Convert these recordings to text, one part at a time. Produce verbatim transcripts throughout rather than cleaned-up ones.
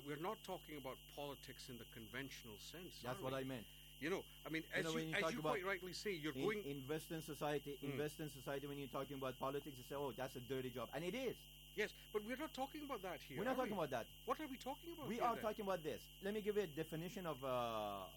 we're not talking about politics in the conventional sense. That's what we? I meant. You know, I mean, as you, know, you, you, as you about quite rightly say, you're in, going... In Western society, in mm. Western society, when you're talking about politics, you say, oh, that's a dirty job. And it is. Yes, but we're not talking about that here. We're not talking we? about that. What are we talking about We here, are then? talking about this. Let me give you a definition of uh,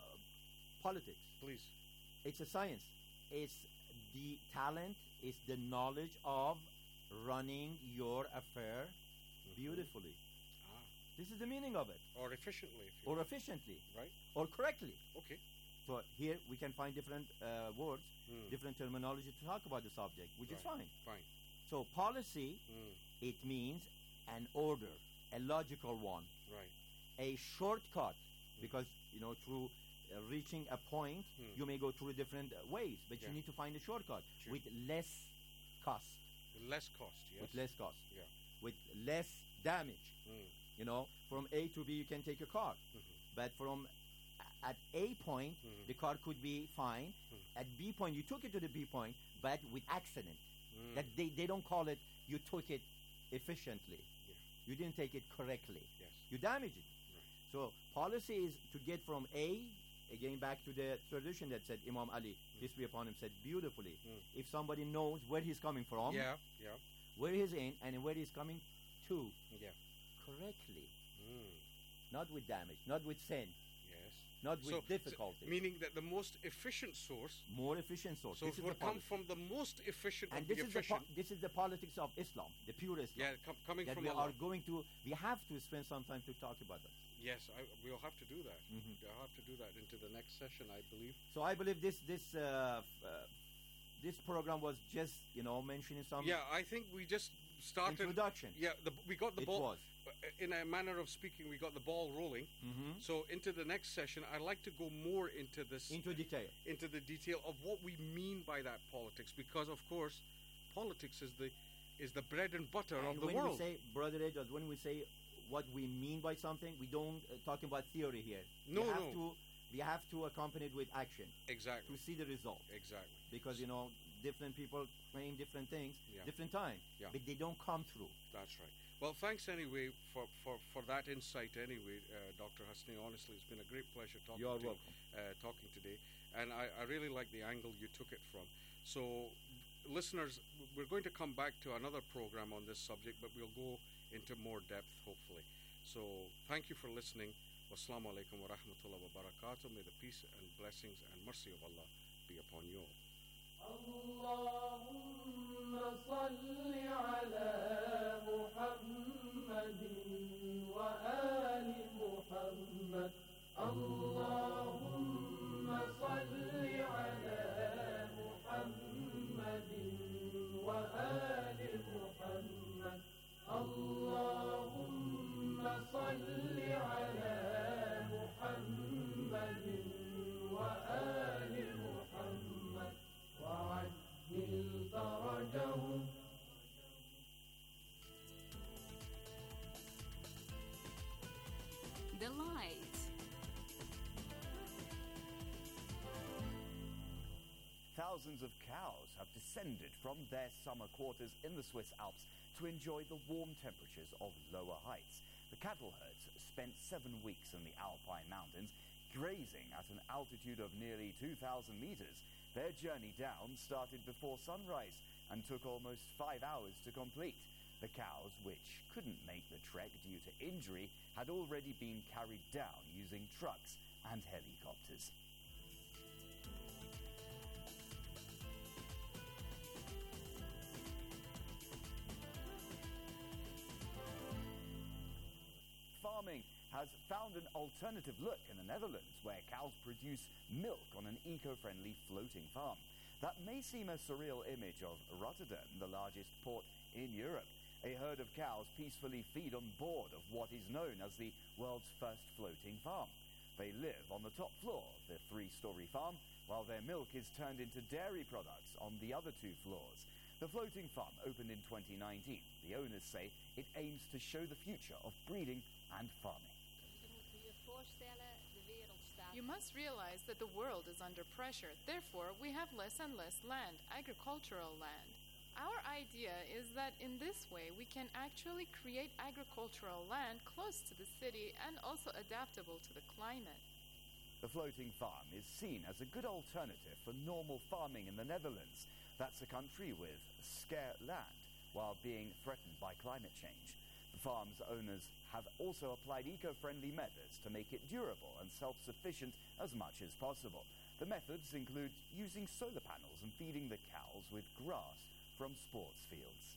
politics. Please. It's a science. It's the talent, it's the knowledge of running your affair mm-hmm. beautifully. Ah. This is the meaning of it. Or efficiently. If you or know. efficiently. Right. Or correctly. Okay. So here we can find different uh, words, mm. different terminology to talk about the subject, which right. is fine. Fine. So policy, mm. it means an order, a logical one. Right. A shortcut, mm. because, you know, through uh, reaching a point, mm. you may go through different uh, ways, but yeah. you need to find a shortcut sure. with less cost. With less cost, yes. With less cost. Yeah. With less damage. Mm. You know, from A to B, you can take a car. Mm-hmm. But from at A point, mm-hmm. the car could be fine. Mm. At B point, you took it to the B point, but with accident. Mm. That they, they don't call it, you took it efficiently. Yeah. You didn't take it correctly. Yes. You damaged it. Right. So policy is to get from A, again back to the tradition that said Imam Ali, mm. peace be upon him, said beautifully, mm. if somebody knows where he's coming from, yeah, yeah. where he's in, and where he's coming to, yeah. correctly, mm. not with damage, not with sin, yes. not with so, difficulty. So meaning that the most efficient source, more efficient source. So this it is will the come policy. from the most efficient and of this the is efficient. the po- this is the politics of Islam, the pure Islam. Yeah, com- coming that from we Allah. are going to. We have to spend some time to talk about that. Yes, I, we'll have to do that. Mm-hmm. We'll have to do that into the next session, I believe. So I believe this this uh, uh, this program was just, you know, mentioning some. Yeah, I think we just started. Introduction. Yeah, the, we got the it ball. Was. In a manner of speaking, we got the ball rolling. Mm-hmm. So into the next session, I'd like to go more into this. Into detail. Into the detail of what we mean by that politics, because of course, politics is the is the bread and butter and of the when world. We say, Brother Ejaz, when we say what we mean by something, we don't uh, talking about theory here. No, we have no. To, we have to accompany it with action. Exactly. To see the result. Exactly. Because, you know, different people claim different things, yeah. different time, yeah. but they don't come through. That's right. Well, thanks anyway for, for, for that insight anyway, uh, Doctor Hasni. Honestly, it's been a great pleasure talking You're to welcome. you, uh, talking today. And I, I really like the angle you took it from. So, listeners, we're going to come back to another program on this subject, but we'll go into more depth, hopefully. So, thank you for listening. Wassalamu alaikum wa rahmatullahi wa barakatuh. May the peace and blessings and mercy of Allah be upon you all. اللهم صل على محمد وآل محمد اللهم صل على محمد وآل محمد اللهم صل على محمد وآل محمد وعجل فرجهم. The Light. Thousands of cows have descended from their summer quarters in the Swiss Alps to enjoy the warm temperatures of lower heights. The cattle herds spent seven weeks in the Alpine mountains, grazing at an altitude of nearly two thousand meters. Their journey down started before sunrise and took almost five hours to complete. The cows, which couldn't make the trek due to injury, had already been carried down using trucks and helicopters. Farming has found an alternative look in the Netherlands, where cows produce milk on an eco-friendly floating farm. That may seem a surreal image of Rotterdam, the largest port in Europe. A herd of cows peacefully feed on board of what is known as the world's first floating farm. They live on the top floor of the three-story farm, while their milk is turned into dairy products on the other two floors. The floating farm opened in twenty nineteen. The owners say it aims to show the future of breeding and farming. You must realize that the world is under pressure. Therefore, we have less and less land, agricultural land. Our idea is that in this way we can actually create agricultural land close to the city and also adaptable to the climate. The floating farm is seen as a good alternative for normal farming in the Netherlands. That's a country with scarce land while being threatened by climate change. The farm's owners have also applied eco-friendly methods to make it durable and self-sufficient as much as possible. The methods include using solar panels and feeding the cows with grass from sports fields.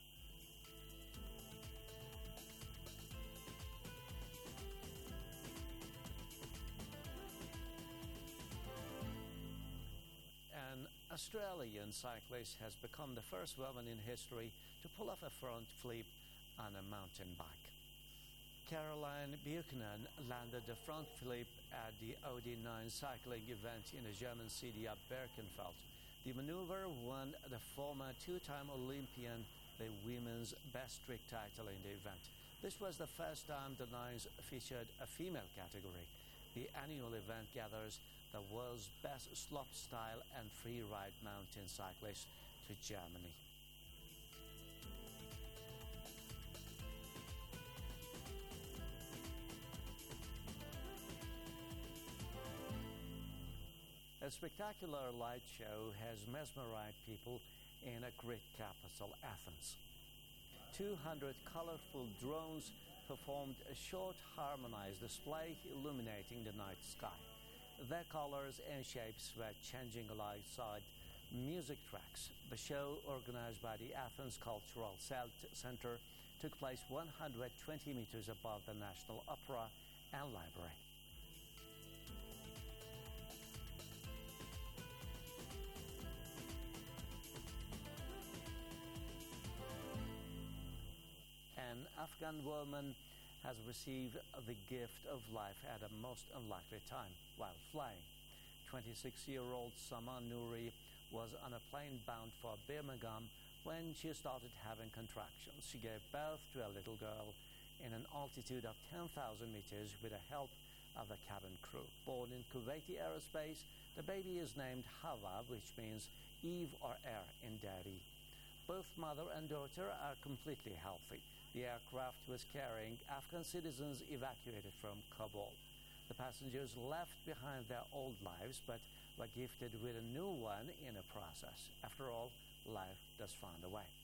An Australian cyclist has become the first woman in history to pull off a front flip on a mountain bike. Caroline Buchanan landed the front flip at the Audi nine cycling event in the German city of Birkenfeld. The maneuver won the former two-time Olympian the women's best trick title in the event. This was the first time the Nines featured a female category. The annual event gathers the world's best slopestyle and free-ride mountain cyclists to Germany. A spectacular light show has mesmerized people in a Greek capital, Athens. two hundred colorful drones performed a short harmonized display illuminating the night sky. Their colors and shapes were changing alongside music tracks. The show, organized by the Athens Cultural Center, took place one hundred twenty meters above the National Opera and Library. An Afghan woman has received the gift of life at a most unlikely time while flying. twenty-six-year-old Sama Nouri was on a plane bound for Birmingham when she started having contractions. She gave birth to a little girl in an altitude of ten thousand meters with the help of the cabin crew. Born in Kuwaiti Aerospace, the baby is named Hawa, which means Eve or air in Dari. Both mother and daughter are completely healthy. The aircraft was carrying Afghan citizens evacuated from Kabul. The passengers left behind their old lives but were gifted with a new one in the process. After all, life does find a way.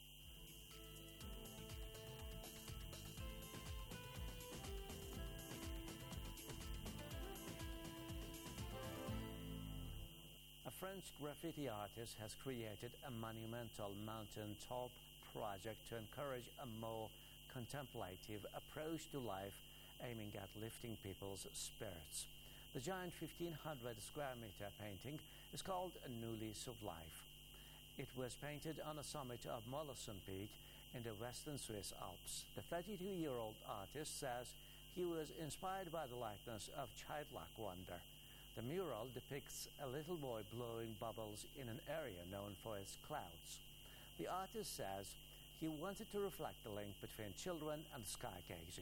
A French graffiti artist has created a monumental mountaintop project to encourage a more contemplative approach to life, aiming at lifting people's spirits. The giant fifteen hundred square meter painting is called A New Lease of Life. It was painted on the summit of Mollison Peak in the western Swiss Alps. The thirty-two-year-old artist says he was inspired by the likeness of childlike wonder. The mural depicts a little boy blowing bubbles in an area known for its clouds. The artist says he wanted to reflect the link between children and sky gazing.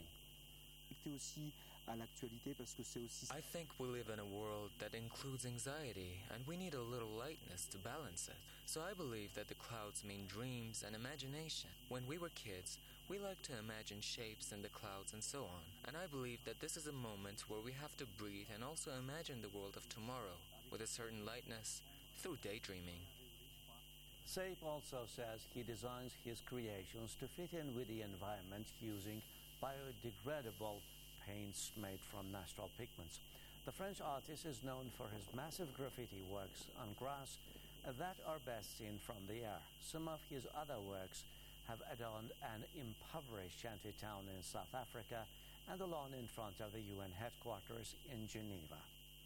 I think we live in a world that includes anxiety, and we need a little lightness to balance it. So I believe that the clouds mean dreams and imagination. When we were kids, we liked to imagine shapes in the clouds and so on. And I believe that this is a moment where we have to breathe and also imagine the world of tomorrow with a certain lightness through daydreaming. Sape also says he designs his creations to fit in with the environment using biodegradable paints made from natural pigments. The French artist is known for his massive graffiti works on grass that are best seen from the air. Some of his other works have adorned an impoverished shanty town in South Africa and the lawn in front of the U N headquarters in Geneva.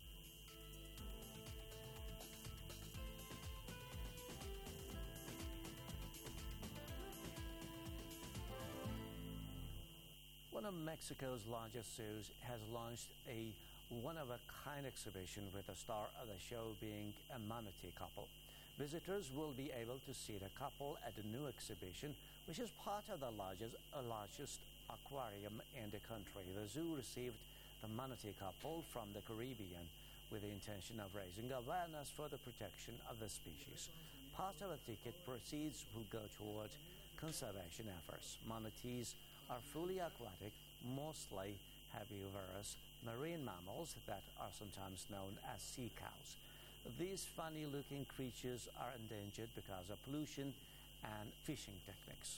One of Mexico's largest zoos has launched a one-of-a-kind exhibition with the star of the show being a manatee couple. Visitors will be able to see the couple at the new exhibition, which is part of the largest, uh, largest aquarium in the country. The zoo received the manatee couple from the Caribbean with the intention of raising awareness for the protection of the species. Part of the ticket proceeds will go towards conservation efforts. Manatees are fully aquatic, mostly herbivorous marine mammals that are sometimes known as sea cows. These funny-looking creatures are endangered because of pollution and fishing techniques.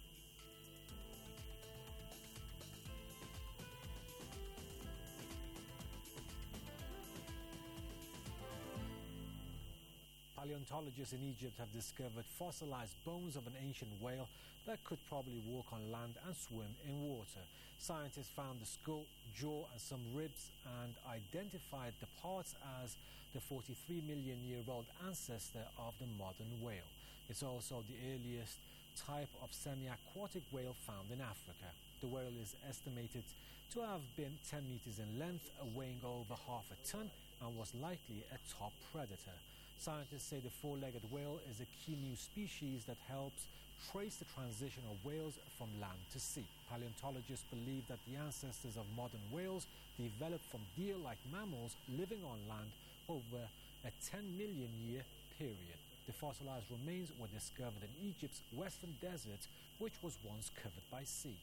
Paleontologists in Egypt have discovered fossilized bones of an ancient whale that could probably walk on land and swim in water. Scientists found the skull, jaw, and some ribs and identified the parts as the forty-three million year old ancestor of the modern whale. It's also the earliest type of semi-aquatic whale found in Africa. The whale is estimated to have been ten meters in length, weighing over half a ton, and was likely a top predator. Scientists say the four-legged whale is a key new species that helps trace the transition of whales from land to sea. Paleontologists believe that the ancestors of modern whales developed from deer-like mammals living on land over a ten million year period. The fossilized remains were discovered in Egypt's western desert, which was once covered by sea.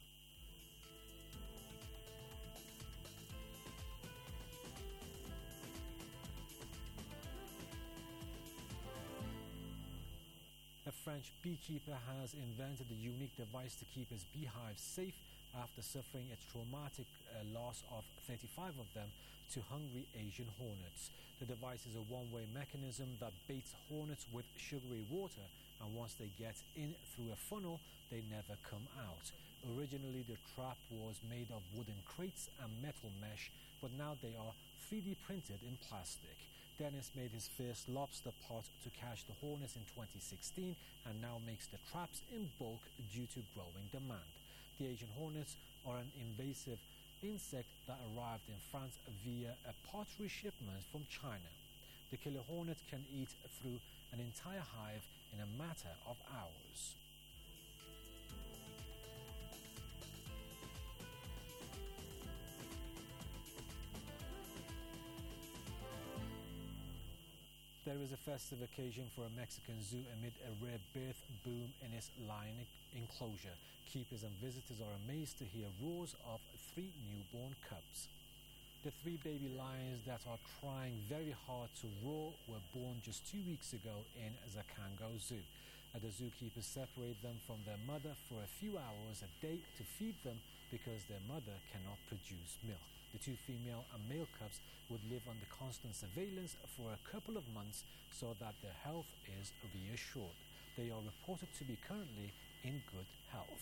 A French beekeeper has invented a unique device to keep his beehives safe after suffering a traumatic uh, loss of thirty-five of them to hungry Asian hornets. The device is a one-way mechanism that baits hornets with sugary water, and once they get in through a funnel, they never come out. Originally, the trap was made of wooden crates and metal mesh, but now they are three D printed in plastic. Dennis made his first lobster pot to catch the hornets in twenty sixteen and now makes the traps in bulk due to growing demand. The Asian hornets are an invasive insect that arrived in France via a pottery shipment from China. The killer hornet can eat through an entire hive in a matter of hours. There is a festive occasion for a Mexican zoo amid a rare birth boom in its lion enclosure. Keepers and visitors are amazed to hear roars of three newborn cubs. The three baby lions that are trying very hard to roar were born just two weeks ago in Zacango Zoo. Uh, the zookeepers separate them from their mother for a few hours a day to feed them because their mother cannot produce milk. The two female and male cubs would live under constant surveillance for a couple of months so that their health is reassured. They are reported to be currently in good health.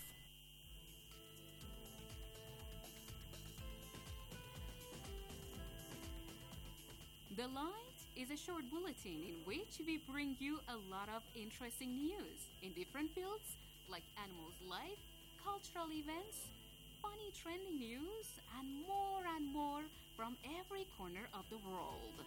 The Light is a short bulletin in which we bring you a lot of interesting news in different fields like animals' life, cultural events, funny trending news, and more and more from every corner of the world.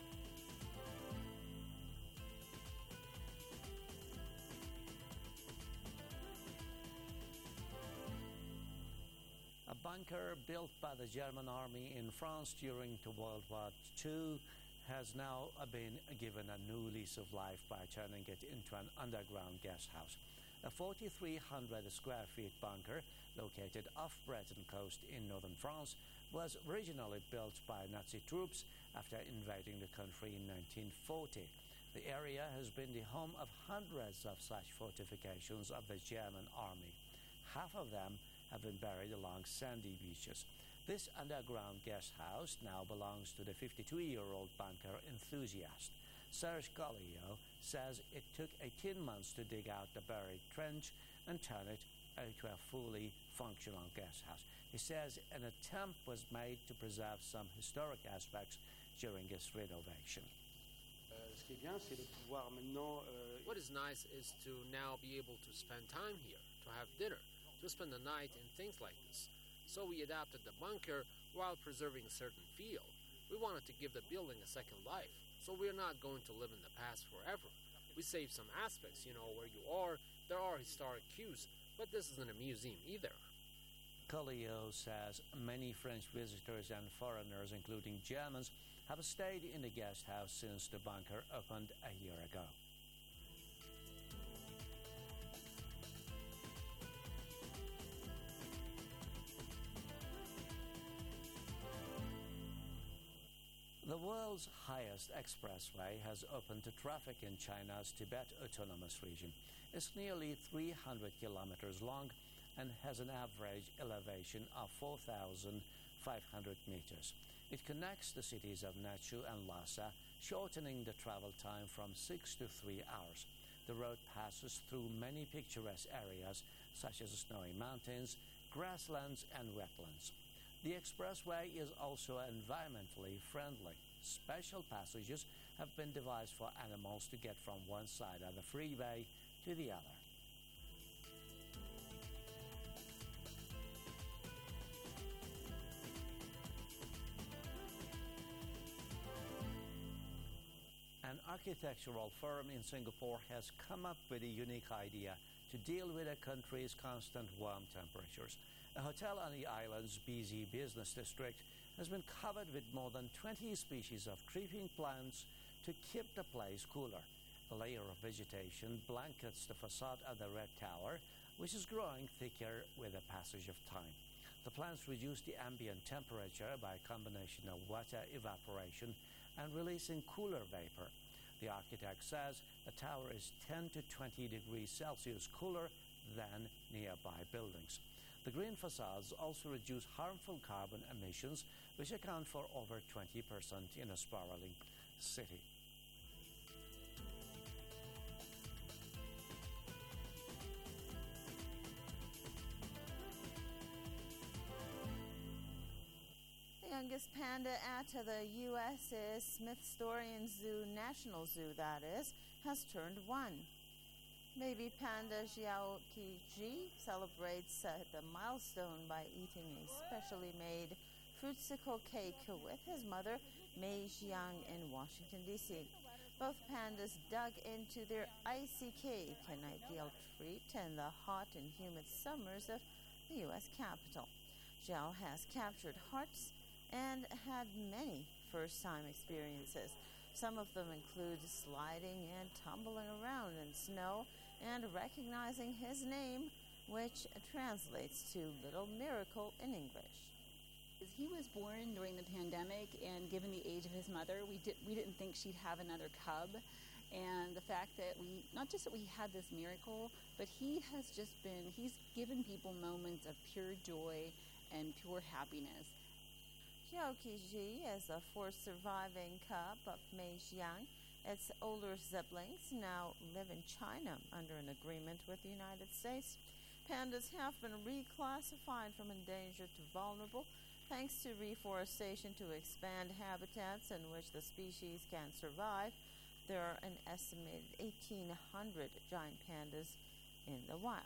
A bunker built by the German army in France during the World War Two has now been given a new lease of life by turning it into an underground guest house. A forty-three hundred square feet bunker located off Breton coast in northern France was originally built by Nazi troops after invading the country in nineteen forty. The area has been the home of hundreds of such fortifications of the German army. Half of them have been buried along sandy beaches. This underground guest house now belongs to the fifty-two-year-old bunker enthusiast. Serge Collio says it took eighteen months to dig out the buried trench and turn it into a fully functional guest house. He says an attempt was made to preserve some historic aspects during its renovation. What is nice is to now be able to spend time here, to have dinner, to spend the night and things like this. So we adapted the bunker while preserving a certain feel. We wanted to give the building a second life, so we're not going to live in the past forever. We save some aspects, you know, where you are, there are historic cues, but this isn't a museum either. Collio says many French visitors and foreigners, including Germans, have stayed in the guest house since the bunker opened a year ago. The world's highest expressway has opened to traffic in China's Tibet Autonomous Region. It's nearly three hundred kilometers long and has an average elevation of four thousand five hundred meters. It connects the cities of Nachu and Lhasa, shortening the travel time from six to three hours. The road passes through many picturesque areas such as snowy mountains, grasslands, and wetlands. The expressway is also environmentally friendly. Special passages have been devised for animals to get from one side of the freeway to the other. An architectural firm in Singapore has come up with a unique idea to deal with the country's constant warm temperatures. A hotel on the island's busy business district has been covered with more than twenty species of creeping plants to keep the place cooler. A layer of vegetation blankets the facade of the Red Tower, which is growing thicker with the passage of time. The plants reduce the ambient temperature by a combination of water evaporation and releasing cooler vapor. The architect says the tower is ten to twenty degrees Celsius cooler than nearby buildings. The green facades also reduce harmful carbon emissions, which account for over twenty percent in a spiraling city. The youngest panda at the U S's Smithsonian Zoo, National Zoo that is, has turned one. Baby panda Xiao Qiji celebrates uh, the milestone by eating a specially made fruitsicle cake with his mother, Mei Xiang, in Washington, D C Both pandas dug into their icy cake, an ideal treat in the hot and humid summers of the U S capital. Xiao has captured hearts and had many first-time experiences. Some of them include sliding and tumbling around in snow and recognizing his name, which translates to Little Miracle in English. He was born during the pandemic, and given the age of his mother, we, did, we didn't think she'd have another cub. And the fact that we, not just that we had this miracle, but he has just been, he's given people moments of pure joy and pure happiness. Xiao Qiji is the fourth surviving cub of Mei Xiang. Its older siblings now live in China under an agreement with the United States. Pandas have been reclassified from endangered to vulnerable thanks to reforestation to expand habitats in which the species can survive. There are an estimated eighteen hundred giant pandas in the wild.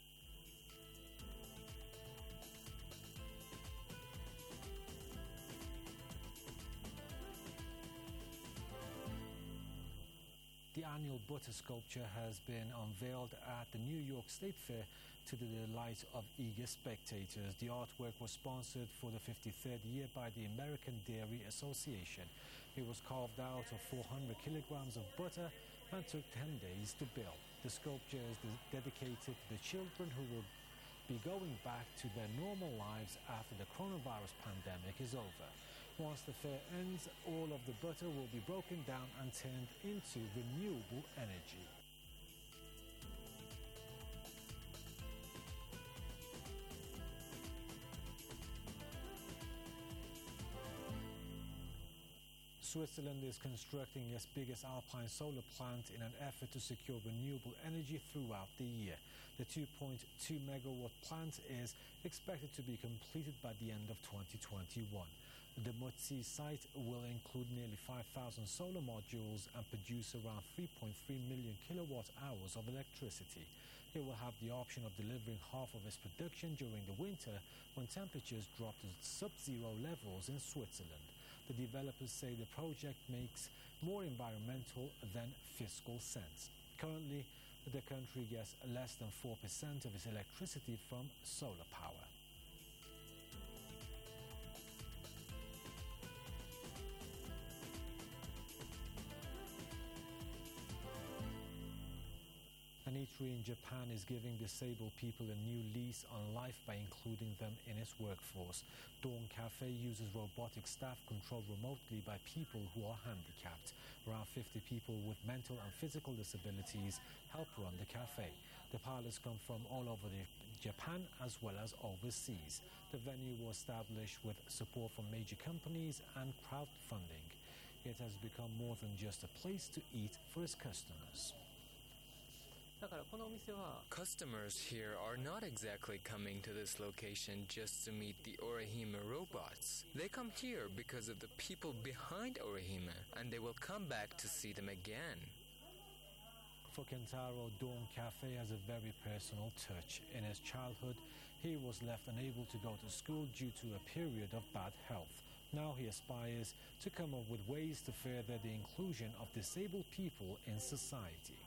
The annual butter sculpture has been unveiled at the New York State Fair to the delight of eager spectators. The artwork was sponsored for the fifty-third year by the American Dairy Association. It was carved out of four hundred kilograms of butter and took ten days to build. The sculpture is de- dedicated to the children who will be going back to their normal lives after the coronavirus pandemic is over. Once the fair ends, all of the butter will be broken down and turned into renewable energy. Switzerland is constructing its biggest alpine solar plant in an effort to secure renewable energy throughout the year. The two point two megawatt plant is expected to be completed by the end of twenty twenty-one. The Mutsi site will include nearly five thousand solar modules and produce around three point three million kilowatt hours of electricity. It will have the option of delivering half of its production during the winter when temperatures drop to sub-zero levels in Switzerland. The developers say the project makes more environmental than fiscal sense. Currently, the country gets less than four percent of its electricity from solar power. An industry in Japan is giving disabled people a new lease on life by including them in its workforce. Dawn Cafe uses robotic staff controlled remotely by people who are handicapped. Around fifty people with mental and physical disabilities help run the cafe. The pilots come from all over the Japan as well as overseas. The venue was established with support from major companies and crowdfunding. It has become more than just a place to eat for its customers. だからこのお店は Customers here are not exactly coming to this location just to meet the Orihime robots. They come here because of the people behind Orihime, and they will come back to see them again. For Kentaro, Dawn Cafe has a very personal touch. In his childhood, he was left unable to go to school due to a period of bad health. Now he aspires to come up with ways to further the inclusion of disabled people in society.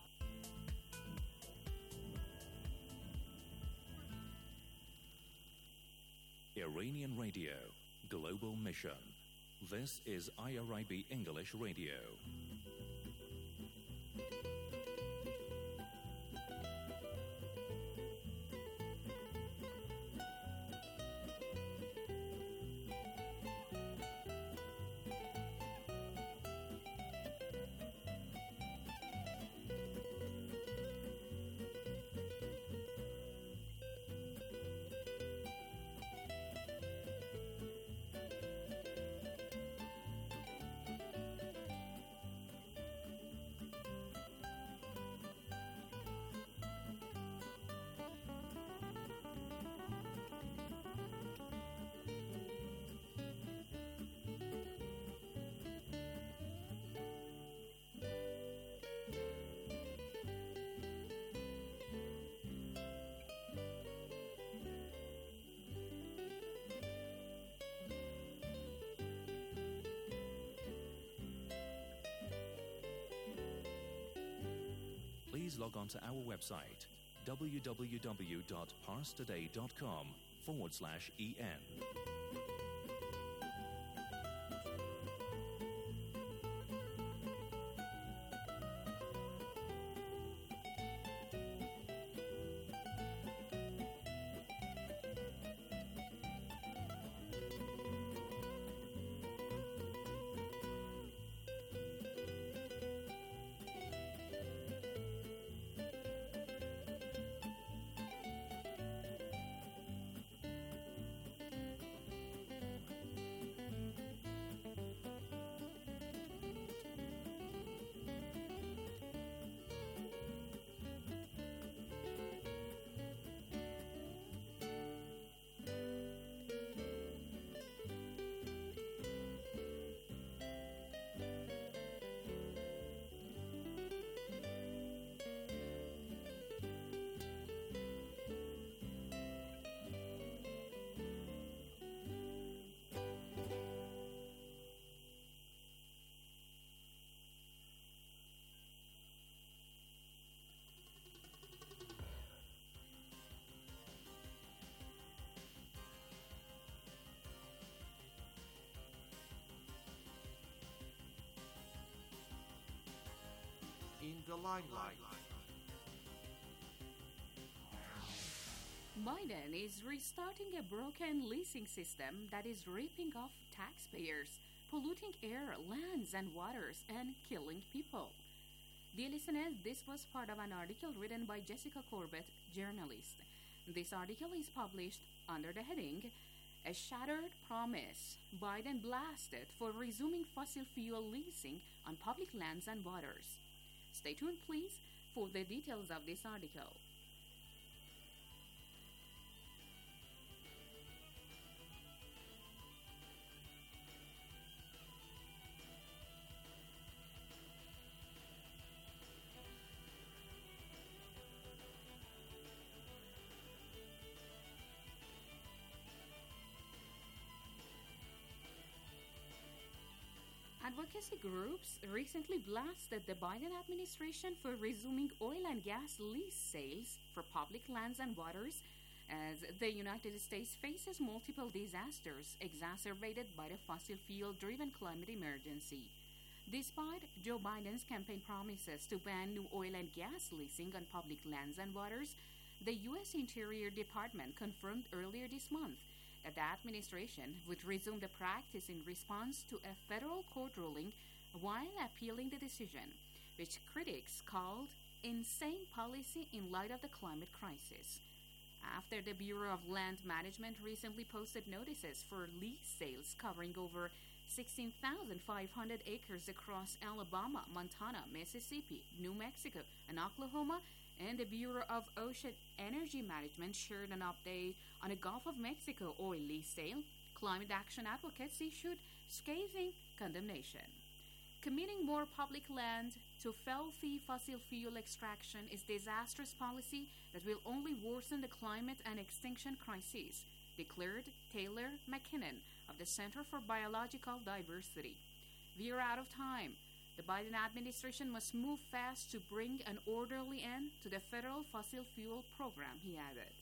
Iranian Radio, Global Mission. This is I R I B English Radio. Please log on to our website, www.parstoday.com forward slash en. In the limelight. Biden is restarting a broken leasing system that is ripping off taxpayers, polluting air, lands, and waters, and killing people. Dear listeners, this was part of an article written by Jessica Corbett, journalist. This article is published under the heading, A Shattered Promise. Biden blasted for resuming fossil fuel leasing on public lands and waters. Stay tuned, please, for the details of this article. Advocacy groups recently blasted the Biden administration for resuming oil and gas lease sales for public lands and waters as the United States faces multiple disasters exacerbated by the fossil fuel-driven climate emergency. Despite Joe Biden's campaign promises to ban new oil and gas leasing on public lands and waters, the U S Interior Department confirmed earlier this month that the administration would resume the practice in response to a federal court ruling while appealing the decision, which critics called insane policy in light of the climate crisis. After the Bureau of Land Management recently posted notices for lease sales covering over sixteen thousand five hundred acres across Alabama, Montana, Mississippi, New Mexico, and Oklahoma, and the Bureau of Ocean Energy Management shared an update on a Gulf of Mexico oil lease sale, climate action advocates issued scathing condemnation. Committing more public land to filthy fossil fuel extraction is disastrous policy that will only worsen the climate and extinction crises, declared Taylor McKinnon of the Center for Biological Diversity. We are out of time. The Biden administration must move fast to bring an orderly end to the federal fossil fuel program, he added.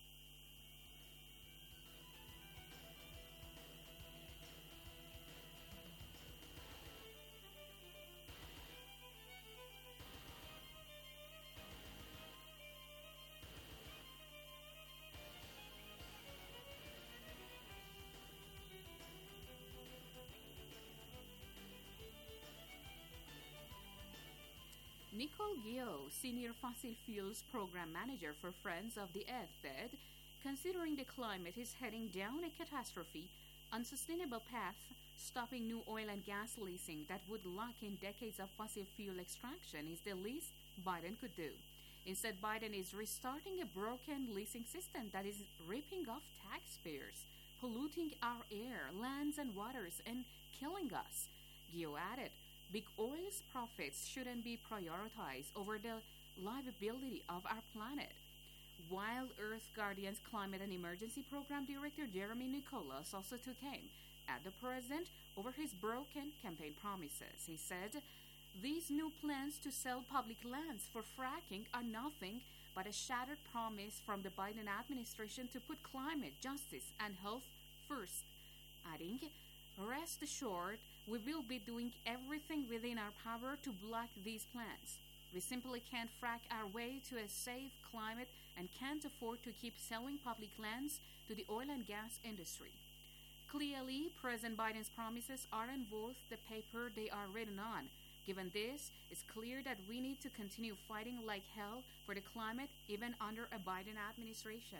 Nicole Gio, Senior Fossil Fuels Program Manager for Friends of the Earth, said, considering the climate is heading down a catastrophe, unsustainable path, stopping new oil and gas leasing that would lock in decades of fossil fuel extraction is the least Biden could do. Instead, Biden is restarting a broken leasing system that is ripping off taxpayers, polluting our air, lands, and waters, and killing us. Gio added, big oil's profits shouldn't be prioritized over the livability of our planet. Wild Earth Guardian's Climate and Emergency Program Director Jeremy Nicholas also took aim at the president over his broken campaign promises. He said, these new plans to sell public lands for fracking are nothing but a shattered promise from the Biden administration to put climate, justice, and health first, adding, rest assured, we will be doing everything within our power to block these plans. We simply can't frack our way to a safe climate and can't afford to keep selling public lands to the oil and gas industry. Clearly, President Biden's promises aren't worth the paper they are written on. Given this, it's clear that we need to continue fighting like hell for the climate even under a Biden administration.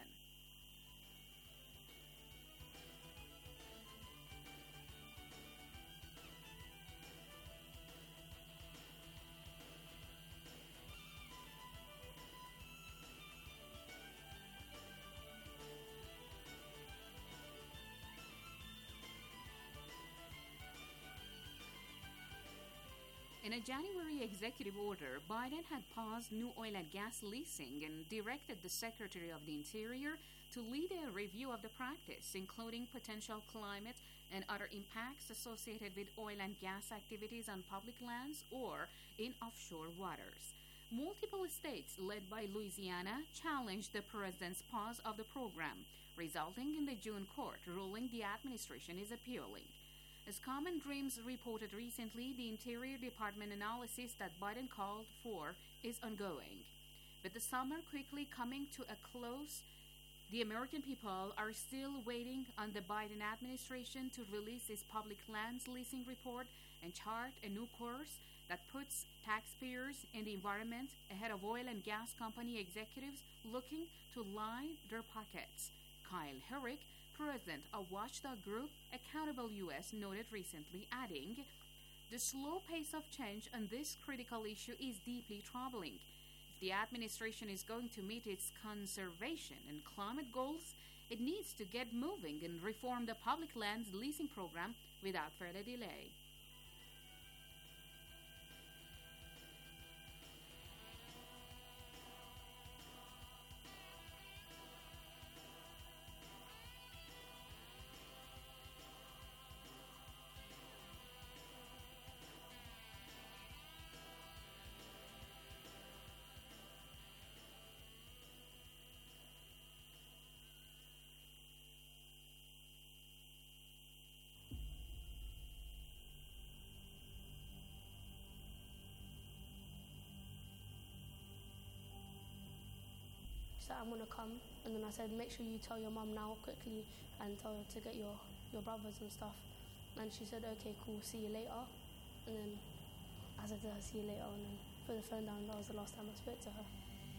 In a January executive order, Biden had paused new oil and gas leasing and directed the Secretary of the Interior to lead a review of the practice, including potential climate and other impacts associated with oil and gas activities on public lands or in offshore waters. Multiple states, led by Louisiana, challenged the president's pause of the program, resulting in the June court ruling the administration is appealing. As Common Dreams reported recently, the Interior Department analysis that Biden called for is ongoing. With the summer quickly coming to a close, the American people are still waiting on the Biden administration to release its public lands leasing report and chart a new course that puts taxpayers and the environment ahead of oil and gas company executives looking to line their pockets. Kyle Herrick, president of watchdog group Accountable U S, noted recently, adding, the slow pace of change on this critical issue is deeply troubling. If the administration is going to meet its conservation and climate goals, it needs to get moving and reform the public lands leasing program without further delay. said, I'm going to come. And then I said, make sure you tell your mum now quickly and tell her to get your, your brothers and stuff. And she said, okay, cool, see you later. And then I said to her, see you later. And then put the phone down. That was the last time I spoke to her.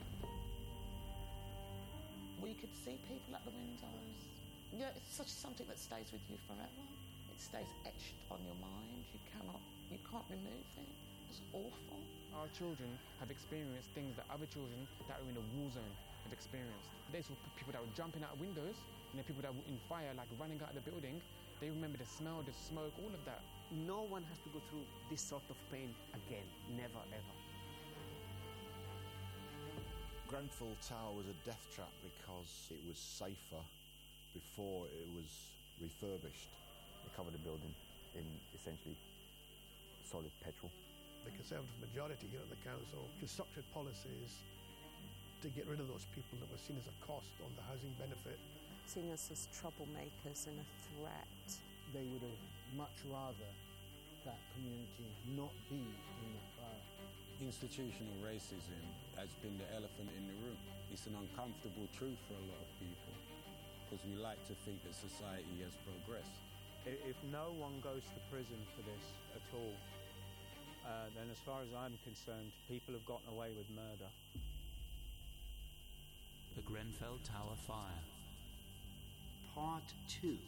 We could see people at the windows. Yeah, it's such something that stays with you forever. It stays etched on your mind. You cannot, you can't remove it. It's awful. Our children have experienced things that other children that are in a war zone have experienced. There's people that were jumping out of windows, and then people that were in fire, like running out of the building. They remember the smell, the smoke, all of that. No one has to go through this sort of pain again. Never, ever. Grenfell Tower was a death trap because it was safer before it was refurbished. They covered the building in essentially solid petrol. The Conservative majority here at the council constructed policies to get rid of those people that were seen as a cost on the housing benefit. Seeing us as troublemakers and a threat. They would have much rather that community not be in that borough. Institutional racism has been the elephant in the room. It's an uncomfortable truth for a lot of people because we like to think that society has progressed. If no one goes to prison for this at all, uh, then as far as I'm concerned, people have gotten away with murder. The Grenfell Tower Fire. Part two.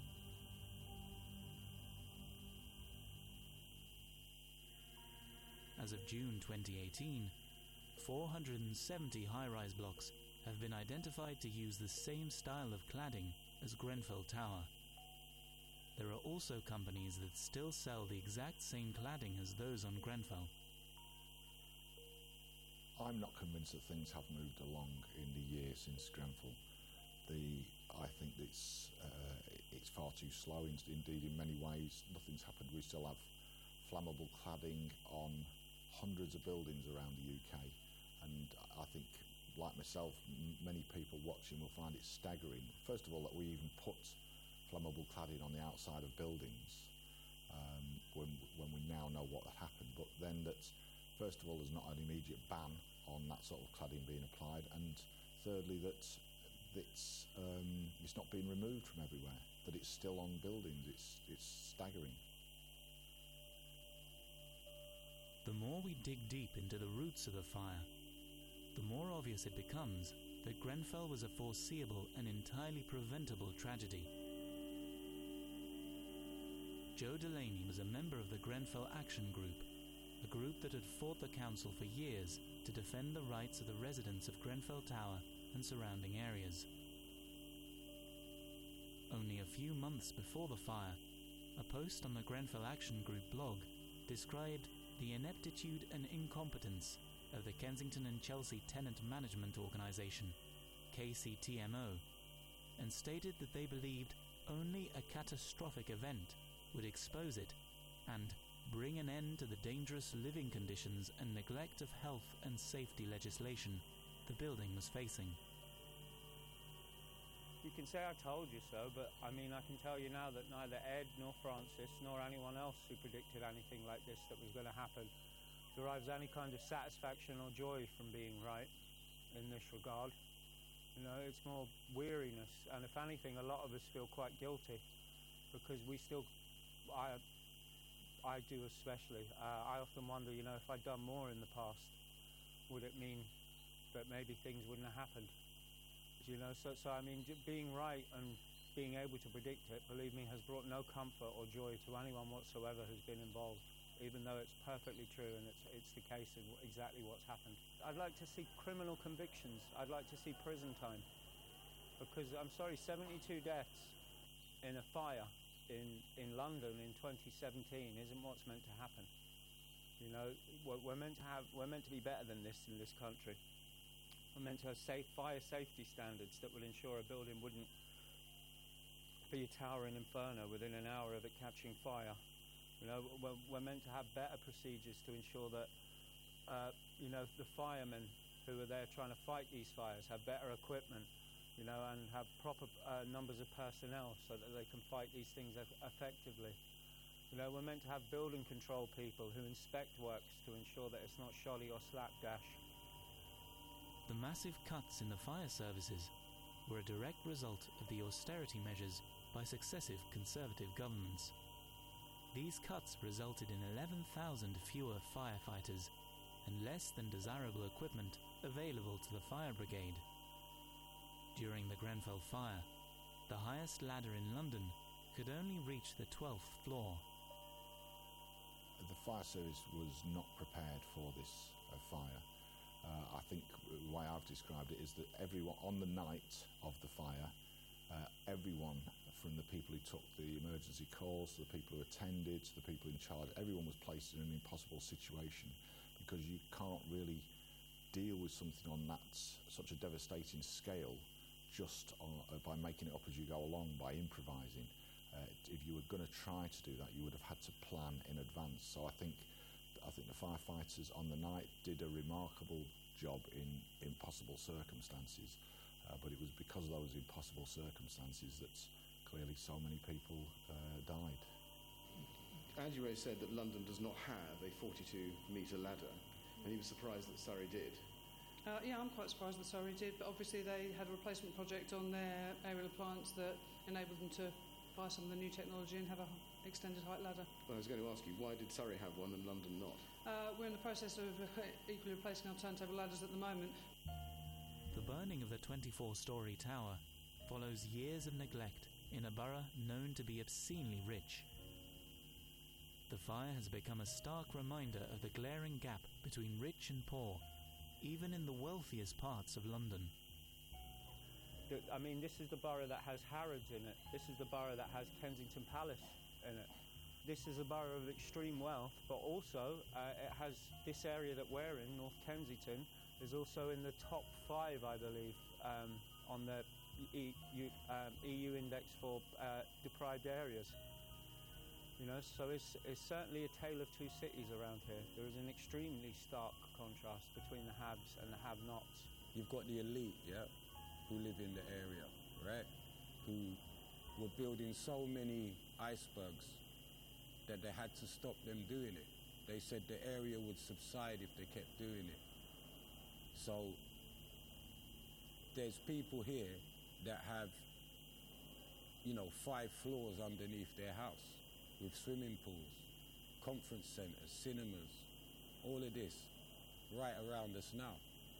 As of June twenty eighteen, four hundred seventy high-rise blocks have been identified to use the same style of cladding as Grenfell Tower. There are also companies that still sell the exact same cladding as those on Grenfell. I'm not convinced that things have moved along in the year since Grenfell. The, I think it's, uh, it's far too slow. Indeed, in many ways, nothing's happened. We still have flammable cladding on hundreds of buildings around the U K, and I think, like myself, m many people watching will find it staggering. First of all, that we even put flammable cladding on the outside of buildings um, when, when we now know what had happened, but then that, first of all, there's not an immediate ban on that sort of cladding being applied, and thirdly, that it's, um, it's not being removed from everywhere, that it's still on buildings. It's, it's staggering. The more we dig deep into the roots of the fire, the more obvious it becomes that Grenfell was a foreseeable and entirely preventable tragedy. Joe Delaney was a member of the Grenfell Action Group, a group that had fought the council for years to defend the rights of the residents of Grenfell Tower and surrounding areas. Only a few months before the fire, a post on the Grenfell Action Group blog described the ineptitude and incompetence of the Kensington and Chelsea Tenant Management Organisation, K C T M O, and stated that they believed only a catastrophic event would expose it and bring an end to the dangerous living conditions and neglect of health and safety legislation the building was facing. You can say I told you so, but I mean I can tell you now that neither Ed nor Francis nor anyone else who predicted anything like this that was going to happen derives any kind of satisfaction or joy from being right in this regard. You know, it's more weariness, and if anything, a lot of us feel quite guilty because we still, I, I do especially. Uh, I often wonder, you know, if I'd done more in the past, would it mean that maybe things wouldn't have happened? You know, so, so I mean, being right and being able to predict it, believe me, has brought no comfort or joy to anyone whatsoever who's been involved, even though it's perfectly true and it's, it's the case of exactly what's happened. I'd like to see criminal convictions. I'd like to see prison time. Because, I'm sorry, seventy-two deaths in a fire in, in London in twenty seventeen isn't what's meant to happen. You know, we're, we're meant to have, we're meant to be better than this in this country. We're meant to have safe fire safety standards that will ensure a building wouldn't be a towering inferno within an hour of it catching fire. You know, we're, we're meant to have better procedures to ensure that, uh, you know, the firemen who are there trying to fight these fires have better equipment, you know, and have proper uh, numbers of personnel so that they can fight these things effectively. You know, we're meant to have building control people who inspect works to ensure that it's not shoddy or slapdash. The massive cuts in the fire services were a direct result of the austerity measures by successive Conservative governments. These cuts resulted in eleven thousand fewer firefighters and less than desirable equipment available to the fire brigade. During the Grenfell fire, the highest ladder in London could only reach the twelfth floor. The fire service was not prepared for this uh, fire. Uh, I think the way I've described it is that everyone, on the night of the fire, uh, everyone from the people who took the emergency calls, to the people who attended, to the people in charge, everyone was placed in an impossible situation because you can't really deal with something on that such a devastating scale just on, uh, by making it up as you go along, by improvising. Uh, if you were going to try to do that, you would have had to plan in advance. So I think I think the firefighters on the night did a remarkable job in impossible circumstances, uh, but it was because of those impossible circumstances that clearly so many people uh, died. Adjure said that London does not have a forty-two metre ladder, and he was surprised that Surrey did. Uh, yeah, I'm quite surprised that Surrey did, but obviously they had a replacement project on their aerial appliance that enabled them to buy some of the new technology and have an extended height ladder. Well, I was going to ask you, why did Surrey have one and London not? Uh, we're in the process of uh, equally replacing our turntable ladders at the moment. The burning of the twenty-four-storey tower follows years of neglect in a borough known to be obscenely rich. The fire has become a stark reminder of the glaring gap between rich and poor, even in the wealthiest parts of London. I mean, this is the borough that has Harrods in it. This is the borough that has Kensington Palace in it. This is a borough of extreme wealth, but also uh, it has this area that we're in, North Kensington, is also in the top five, I believe, um, on the E U, um, E U index for uh, deprived areas. You know, so it's, it's certainly a tale of two cities around here. There is an extremely stark contrast between the haves and the have-nots. You've got the elite, yeah, who live in the area, right? Who were building so many icebergs that they had to stop them doing it. They said the area would subside if they kept doing it. So there's people here that have, you know, five floors underneath their house with swimming pools, conference centres, cinemas, all of this right around us now.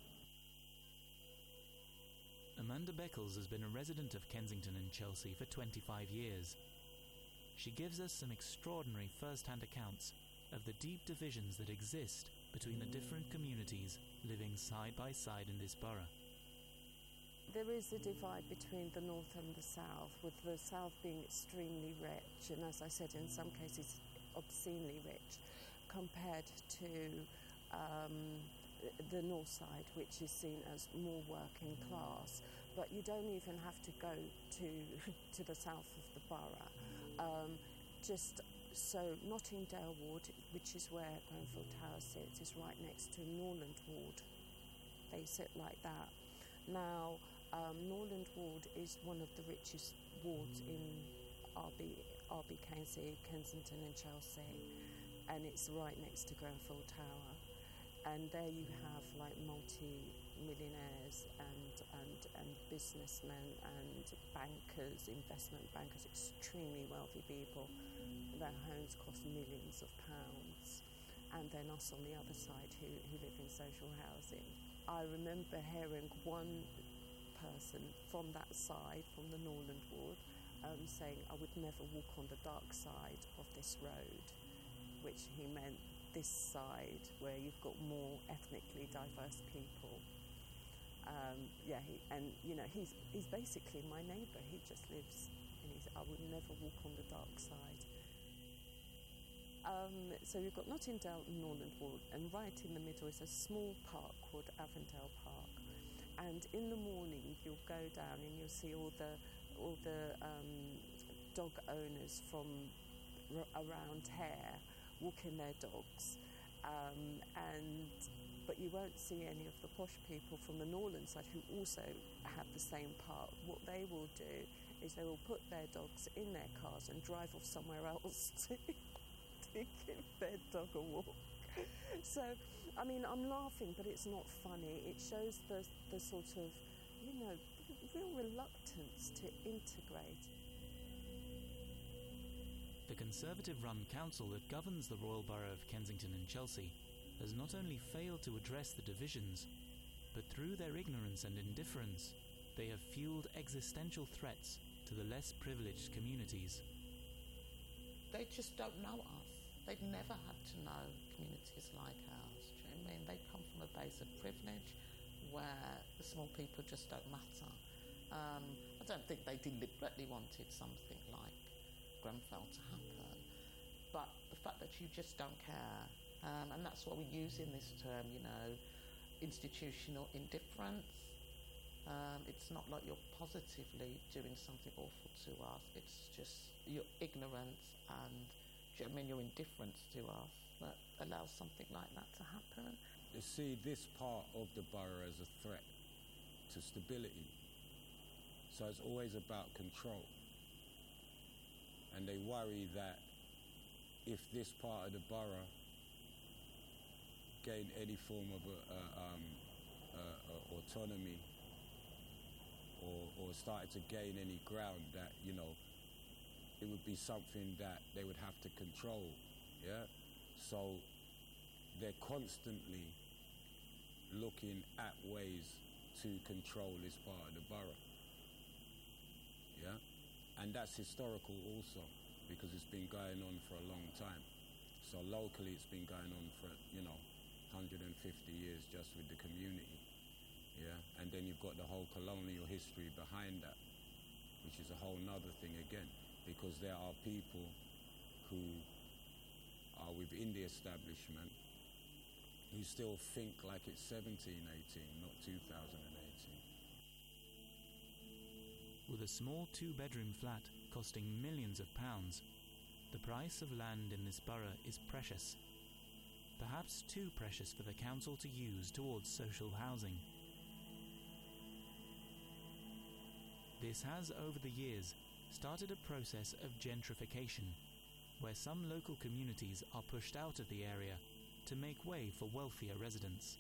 Amanda Beckles has been a resident of Kensington and Chelsea for twenty-five years. She gives us some extraordinary first-hand accounts of the deep divisions that exist between the different communities living side by side in this borough. There is a divide between the north and the south, with the south being extremely rich, and as I said, in some cases obscenely rich, compared to um, the north side, which is seen as more working class. But you don't even have to go to to the south of the borough. Um, just so Nottingdale Ward, which is where Grenfell Tower sits, is right next to Norland Ward. They sit like that. Now, um, Norland Ward is one of the richest wards in R B, R B K C, Kensington and Chelsea, and it's right next to Grenfell Tower. And there you have like multi-millionaires and, and, and businessmen and bankers, investment bankers, extremely wealthy people. Their homes cost millions of pounds. And then us on the other side who, who live in social housing. I remember hearing one person from that side, from the Norland Ward, um, saying I would never walk on the dark side of this road, which he meant this side where you've got more ethnically diverse people. Um, yeah, he, and you know he's he's basically my neighbour. He just lives, and he's I would never walk on the dark side. Um, so you've got Nottingdale and Norland Ward, and right in the middle is a small park called Avondale Park. And in the morning you'll go down and you'll see all the all the um, dog owners from r- around here walking their dogs, um, and but you won't see any of the posh people from the Norland side who also have the same park. What they will do is they will put their dogs in their cars and drive off somewhere else to, to give their dog a walk. So, I mean, I'm laughing, but it's not funny. It shows the, the sort of, you know, real reluctance to integrate. The Conservative-run council that governs the Royal Borough of Kensington and Chelsea has not only failed to address the divisions, but through their ignorance and indifference, they have fueled existential threats to the less privileged communities. They just don't know us. They've never had to know communities like ours. Do you know what I mean? They come from a base of privilege where the small people just don't matter. Um, I don't think they deliberately wanted something like Grenfell to happen, but the fact that you just don't care, um, and that's what we use in this term, you know, institutional indifference. Um, it's not like you're positively doing something awful to us, it's just your ignorance and, do you know what I mean, your indifference to us that allows something like that to happen. They see this part of the borough as a threat to stability. So it's always about control. And they worry that if this part of the borough gained any form of a, a, um, a, a autonomy or, or started to gain any ground, that, you know, it would be something that they would have to control, yeah? So they're constantly looking at ways to control this part of the borough, yeah? And that's historical also, because it's been going on for a long time. So locally it's been going on for, you know, one hundred fifty years just with the community, yeah? And then you've got the whole colonial history behind that, which is a whole nother thing again, because there are people who are within the establishment who still think like it's seventeen eighteen, not two thousand eighteen. With a small two-bedroom flat costing millions of pounds, the price of land in this borough is precious. Perhaps too precious for the council to use towards social housing. This has, over the years, started a process of gentrification, where some local communities are pushed out of the area to make way for wealthier residents.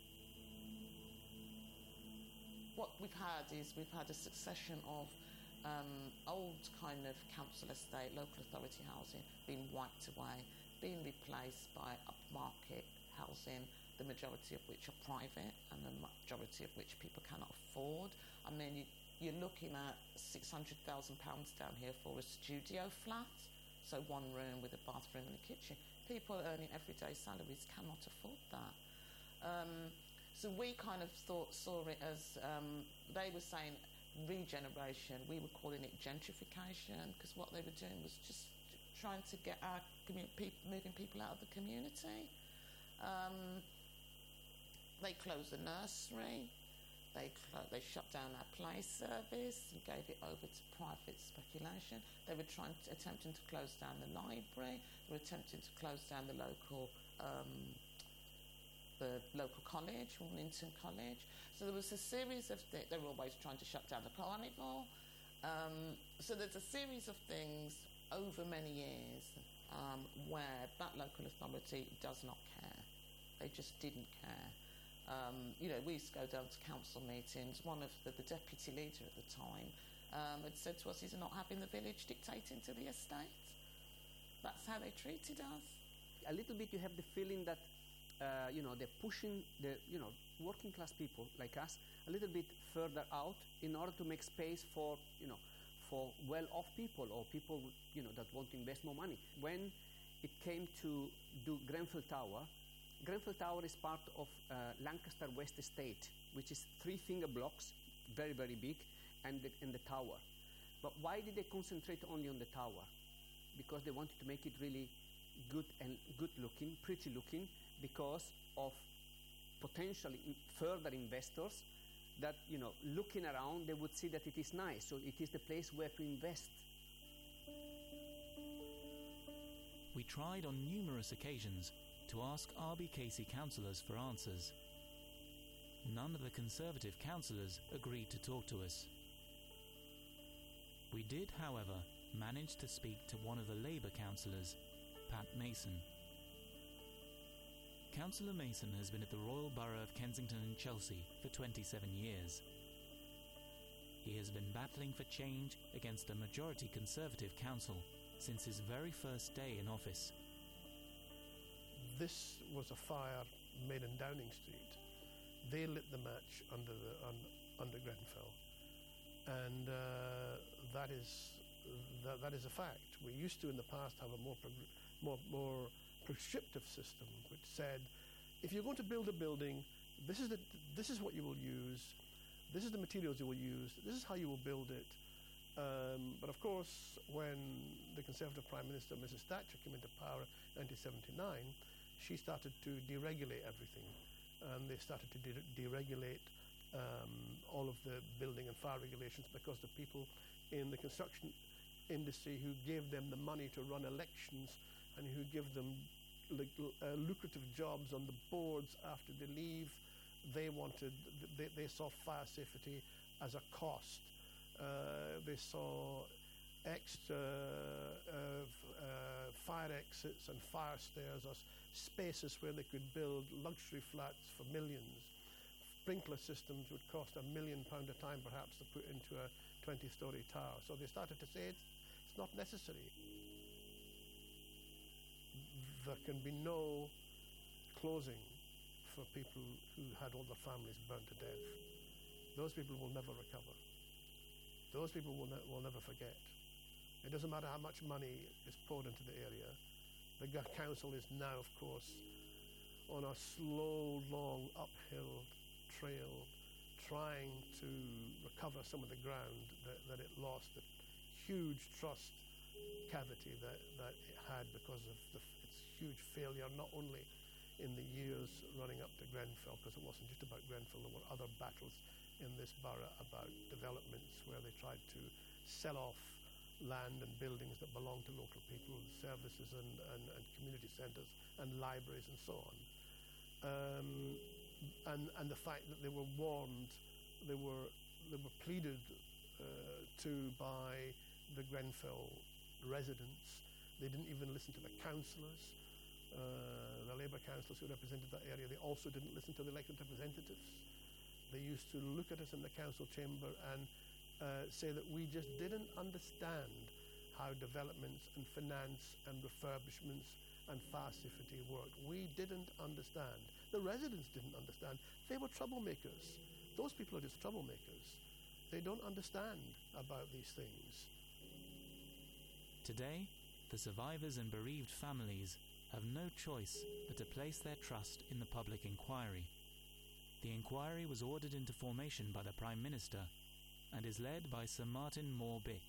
What we've had is we've had a succession of um, old kind of council estate, local authority housing being wiped away, being replaced by upmarket housing, the majority of which are private and the majority of which people cannot afford. I mean, you, you're looking at six hundred thousand pounds down here for a studio flat, so one room with a bathroom and a kitchen. People earning everyday salaries cannot afford that. Um, so we kind of thought, saw it as, um, they were saying regeneration, we were calling it gentrification, because what they were doing was just trying to get our commu- pe- moving people out of the community. Um, they closed the nursery, they clo- they shut down our play service and gave it over to private speculation. They were trying to, attempting to close down the library, they were attempting to close down the local um, the local college, Warnington College. So there was a series of things. They were always trying to shut down the carnival. Um, so there's a series of things over many years um, where that local authority does not care. They just didn't care. Um, you know, we used to go down to council meetings. One of the, the deputy leader at the time um, had said to us, he's not having the village dictating to the estate. That's how they treated us. A little bit you have the feeling that Uh, you know, they're pushing the, you know, working class people like us a little bit further out in order to make space for, you know, for well-off people or people, you know, that want to invest more money. When it came to do Grenfell Tower, Grenfell Tower is part of uh, Lancaster West Estate, which is three finger blocks, very, very big, and the, and the tower. But why did they concentrate only on the tower? Because they wanted to make it really good and good-looking, pretty-looking, because of potential in further investors that, you know, looking around, they would see that it is nice, so it is the place where to invest. We tried on numerous occasions to ask R B K C councillors for answers. None of the Conservative councillors agreed to talk to us. We did, however, manage to speak to one of the Labour councillors, Pat Mason. Councillor Mason has been at the Royal Borough of Kensington and Chelsea for twenty-seven years. He has been battling for change against a majority Conservative council since his very first day in office. This was a fire made in Downing Street. They lit the match under the un, under Grenfell, and uh, that is that, that is a fact. We used to in the past have a more prog- more more prescriptive system which said, if you're going to build a building, this is the this is what you will use, this is the materials you will use, this is how you will build it. Um, but of course, when the Conservative Prime Minister, Missus Thatcher, came into power in nineteen seventy-nine, she started to deregulate everything. And they started to de- deregulate um, all of the building and fire regulations because the people in the construction industry who gave them the money to run elections and who give them li- uh, lucrative jobs on the boards after they leave, they wanted, they, they saw fire safety as a cost. Uh, they saw extra uh, uh, fire exits and fire stairs as spaces where they could build luxury flats for millions. Sprinkler systems would cost a million pound a time perhaps to put into a twenty-storey tower. So they started to say it's, it's not necessary. There can be no closing for people who had all their families burned to death. Those people will never recover. Those people will, ne- will never forget. It doesn't matter how much money is poured into the area. The G- council is now, of course, on a slow, long uphill trail trying to recover some of the ground that, that it lost, the huge trust cavity that, that it had because of the, its huge failure, not only in the years running up to Grenfell, because it wasn't just about Grenfell, there were other battles in this borough about developments where they tried to sell off land and buildings that belong to local people, services and, and, and community centres and libraries and so on. Um, and, and the fact that they were warned, they were, they were pleaded uh, to by the Grenfell residents. They didn't even listen to the councillors, uh, the Labour councillors who represented that area. They also didn't listen to the elected representatives. They used to look at us in the council chamber and Uh, say that we just didn't understand how developments and finance and refurbishments and fire safety worked. We didn't understand. The residents didn't understand. They were troublemakers. Those people are just troublemakers. They don't understand about these things. Today, the survivors and bereaved families have no choice but to place their trust in the public inquiry. The inquiry was ordered into formation by the Prime Minister and is led by Sir Martin Moore-Bick.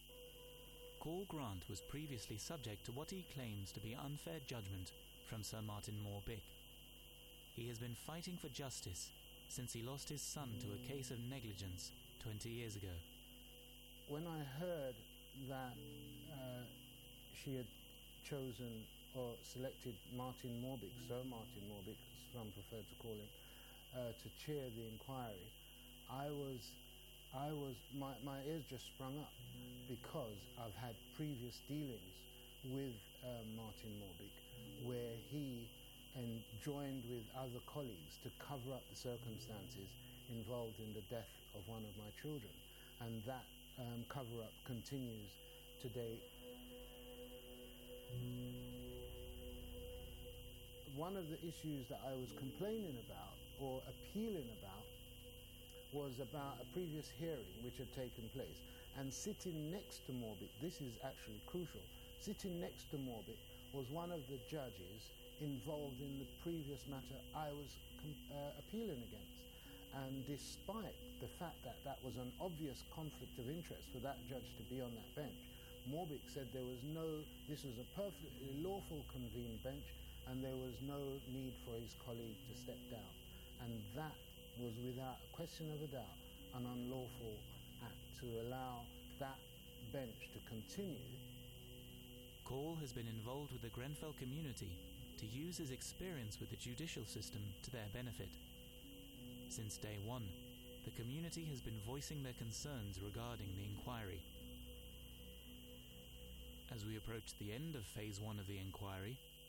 Caul Grant was previously subject to what he claims to be unfair judgment from Sir Martin Moore-Bick. He has been fighting for justice since he lost his son to a case of negligence twenty years ago. When I heard that uh, she had chosen or selected Martin Moore-Bick, Sir Martin Moore-Bick, as some prefer to call him, uh, to chair the inquiry, I was I was, my, my ears just sprung up because I've had previous dealings with um, Martin Moore-Bick where he and joined with other colleagues to cover up the circumstances involved in the death of one of my children, and that um, cover-up continues to date. One of the issues that I was complaining about or appealing about was about a previous hearing which had taken place, and sitting next to Moore-Bick, this is actually crucial, sitting next to Moore-Bick was one of the judges involved in the previous matter I was com- uh, appealing against. And despite the fact that that was an obvious conflict of interest for that judge to be on that bench, Moore-Bick said there was no, this was a perfectly lawful convened bench and there was no need for his colleague to step down. And that was without a question of a doubt an unlawful act to allow that bench to continue. Caul has been involved with the Grenfell community to use his experience with the judicial system to their benefit. Since day one, the community has been voicing their concerns regarding the inquiry. As we approach the end of phase one of the inquiry, many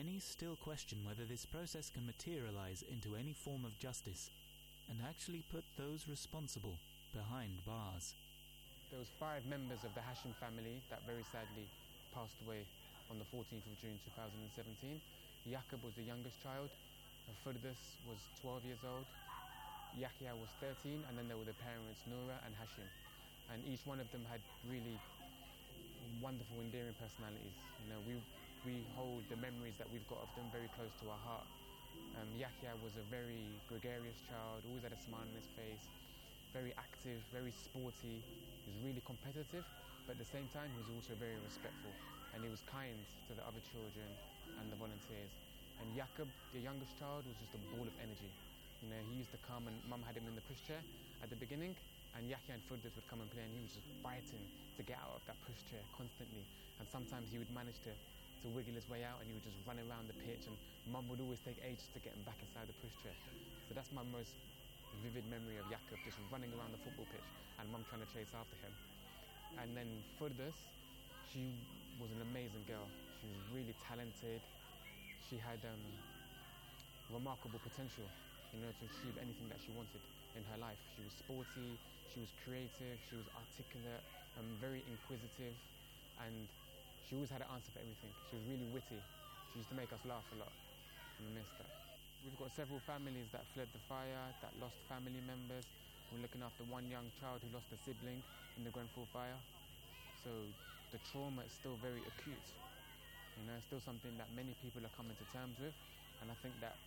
many still question whether this process can materialize into any form of justice and actually put those responsible behind bars. There was five members of the Hashim family that very sadly passed away on the fourteenth of June two thousand seventeen. Yaqub was the youngest child, and Firdaus was twelve years old, Yahya was thirteen, and then there were the parents Noura and Hashim. And each one of them had really wonderful, endearing personalities. You know, we we hold the memories that we've got of them very close to our heart. Um, Yahya was a very gregarious child, always had a smile on his face, very active, very sporty. He was really competitive, but at the same time he was also very respectful, and he was kind to the other children and the volunteers. And Yaqub, the youngest child, was just a ball of energy. You know, he used to come and Mum had him in the pushchair at the beginning, and Yahya and Firdaus would come and play, and he was just fighting to get out of that pushchair constantly. And sometimes he would manage to, to wiggle his way out, and he would just run around the pitch, and Mum would always take ages to get him back inside the pushchair. So that's my most vivid memory of Yaqub, just running around the football pitch and Mum trying to chase after him. And then Firdaus, she was an amazing girl. She was really talented. She had um, remarkable potential, you know, to achieve anything that she wanted in her life. She was sporty, she was creative, she was articulate, um, very inquisitive, and she always had an answer for everything. She was really witty. She used to make us laugh a lot, and we missed that. We've got several families that fled the fire, that lost family members. We're looking after one young child who lost a sibling in the Grenfell fire. So the trauma is still very acute. You know, it's still something that many people are coming to terms with, and I think that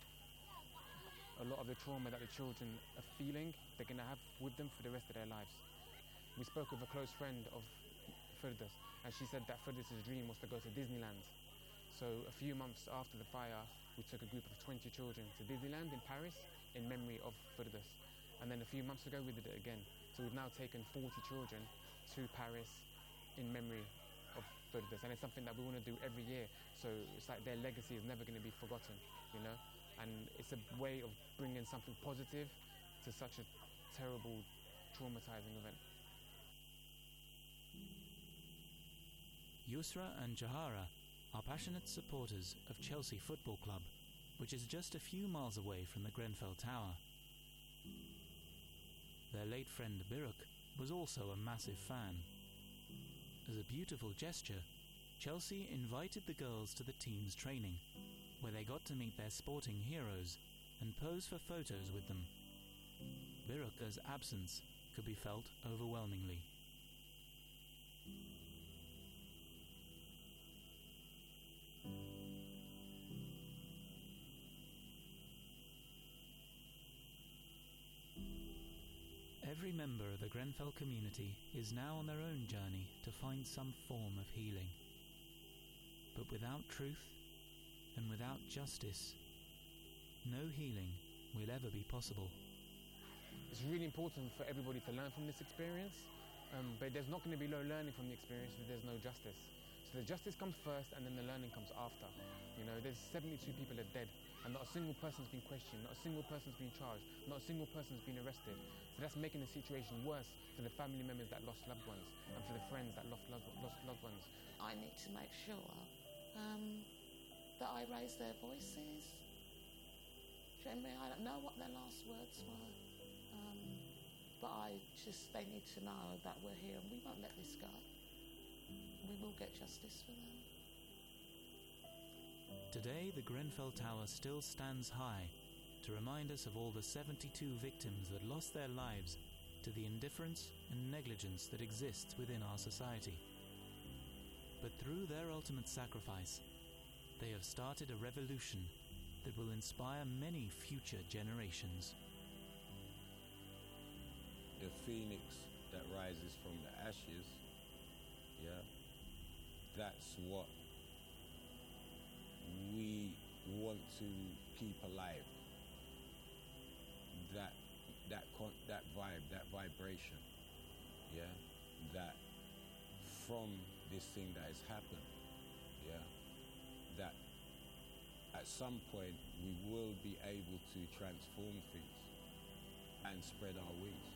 a lot of the trauma that the children are feeling, they're going to have with them for the rest of their lives. We spoke with a close friend of Firdaus, and she said that Firdaus' dream was to go to Disneyland. So a few months after the fire, we took a group of twenty children to Disneyland in Paris in memory of Firdaus. And then a few months ago, we did it again. So we've now taken forty children to Paris in memory of Firdaus. And it's something that we want to do every year. So it's like their legacy is never going to be forgotten, you know? And it's a way of bringing something positive to such a terrible, traumatizing event. Yusra and Jahara are passionate supporters of Chelsea Football Club, which is just a few miles away from the Grenfell Tower. Their late friend Biruk was also a massive fan. As a beautiful gesture, Chelsea invited the girls to the team's training, where they got to meet their sporting heroes and pose for photos with them. Biruk's absence could be felt overwhelmingly. Every member of the Grenfell community is now on their own journey to find some form of healing. But without truth and without justice, no healing will ever be possible. It's really important for everybody to learn from this experience, um, but there's not going to be no learning from the experience if there's no justice. So the justice comes first and then the learning comes after. You know, there's seventy-two people are dead and not a single person's been questioned, not a single person's been charged, not a single person's been arrested. So that's making the situation worse for the family members that lost loved ones and for the friends that lost loved, lost loved ones. I need to make sure um, that I raise their voices. Generally, I don't know what their last words were, um, but I just, they need to know that we're here and we won't let this go. We will get justice for them. Today, the Grenfell Tower still stands high to remind us of all the seventy-two victims that lost their lives to the indifference and negligence that exists within our society. But through their ultimate sacrifice, they have started a revolution that will inspire many future generations. The phoenix that rises from the ashes, yeah, that's what we want to keep alive. That that con- that vibe, that vibration, yeah, that from this thing that has happened, yeah, that at some point we will be able to transform things and spread our wings.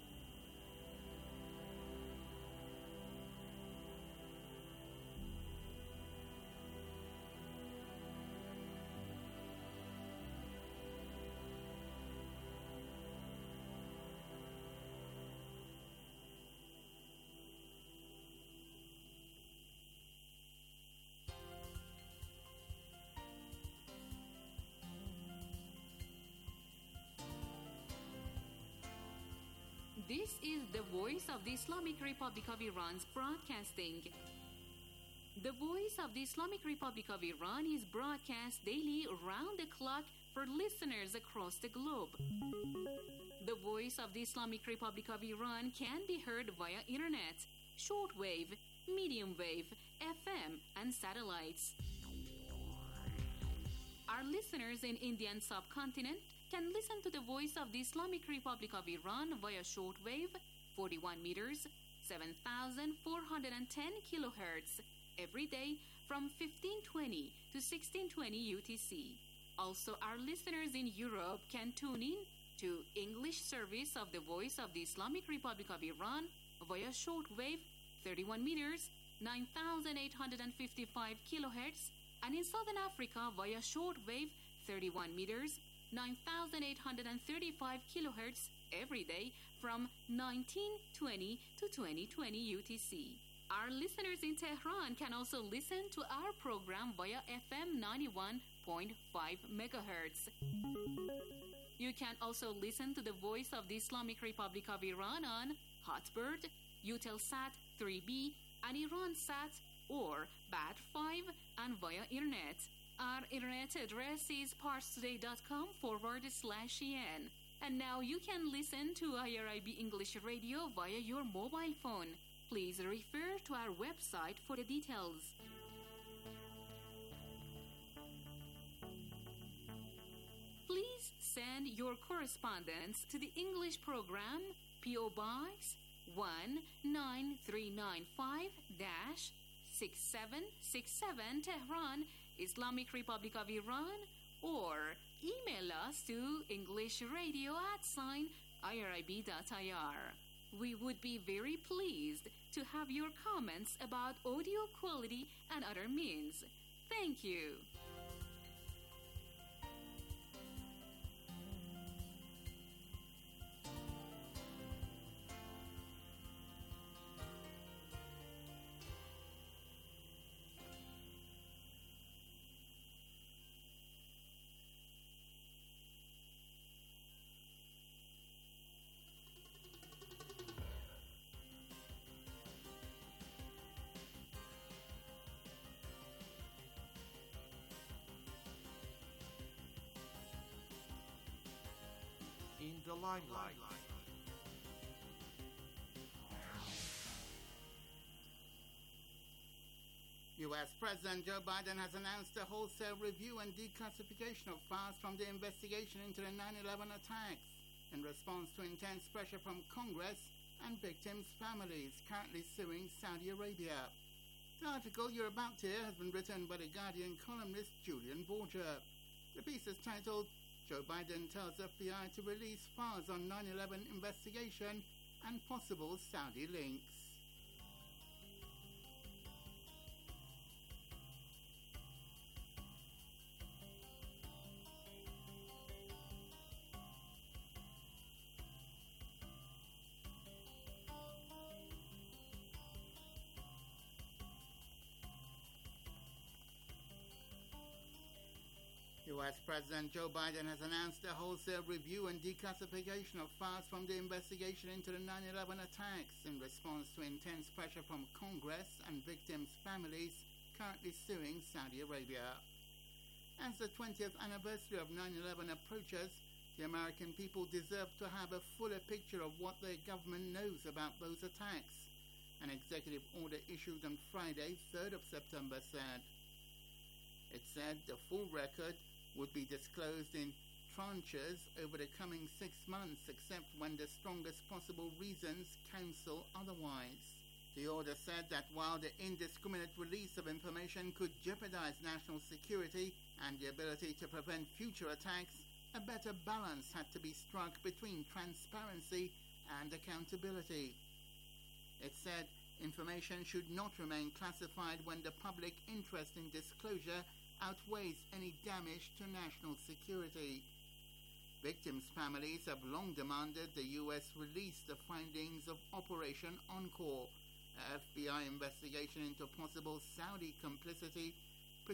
This is the Voice of the Islamic Republic of Iran's broadcasting. The Voice of the Islamic Republic of Iran is broadcast daily round the clock for listeners across the globe. The Voice of the Islamic Republic of Iran can be heard via internet, shortwave, medium wave, F M, and satellites. Our listeners in Indian subcontinent can listen to the Voice of the Islamic Republic of Iran via shortwave, forty-one meters, seven thousand four hundred ten kilohertz, every day from fifteen twenty to sixteen twenty U T C. Also, our listeners in Europe can tune in to English service of the Voice of the Islamic Republic of Iran via shortwave, thirty-one meters, nine thousand eight hundred fifty-five kilohertz, and in Southern Africa via shortwave, thirty-one meters, nine thousand eight hundred thirty-five kilohertz every day from nineteen twenty to twenty twenty U T C. Our listeners in Tehran can also listen to our program via F M ninety-one point five megahertz. You can also listen to the Voice of the Islamic Republic of Iran on Hotbird, Eutelsat three B, and Iransat or B A T five, and via internet. Our internet address is parstoday.com forward slash en. And now you can listen to I R I B English Radio via your mobile phone. Please refer to our website for the details. Please send your correspondence to the English program, P O Box one nine three nine five six seven six seven, Tehran, Islamic Republic of Iran, or email us to englishradio at sign irib dot I R. We would be very pleased to have your comments about audio quality and other means. Thank you. In the limelight. U S President Joe Biden has announced a wholesale review and declassification of files from the investigation into the nine eleven attacks in response to intense pressure from Congress and victims' families currently suing Saudi Arabia. The article you're about to hear has been written by The Guardian columnist Julian Borger. The piece is titled Joe Biden tells F B I to release files on nine eleven investigation and possible Saudi links. U S President Joe Biden has announced a wholesale review and declassification of files from the investigation into the nine eleven attacks in response to intense pressure from Congress and victims' families currently suing Saudi Arabia. As the twentieth anniversary of nine eleven approaches, the American people deserve to have a fuller picture of what their government knows about those attacks, an executive order issued on Friday, third of September said. It said the full record would be disclosed in tranches over the coming six months, except when the strongest possible reasons counsel otherwise. The order said that while the indiscriminate release of information could jeopardize national security and the ability to prevent future attacks, a better balance had to be struck between transparency and accountability. It said information should not remain classified when the public interest in disclosure outweighs any damage to national security. Victims' families have long demanded the U S release the findings of Operation Encore, an F B I investigation into possible Saudi complicity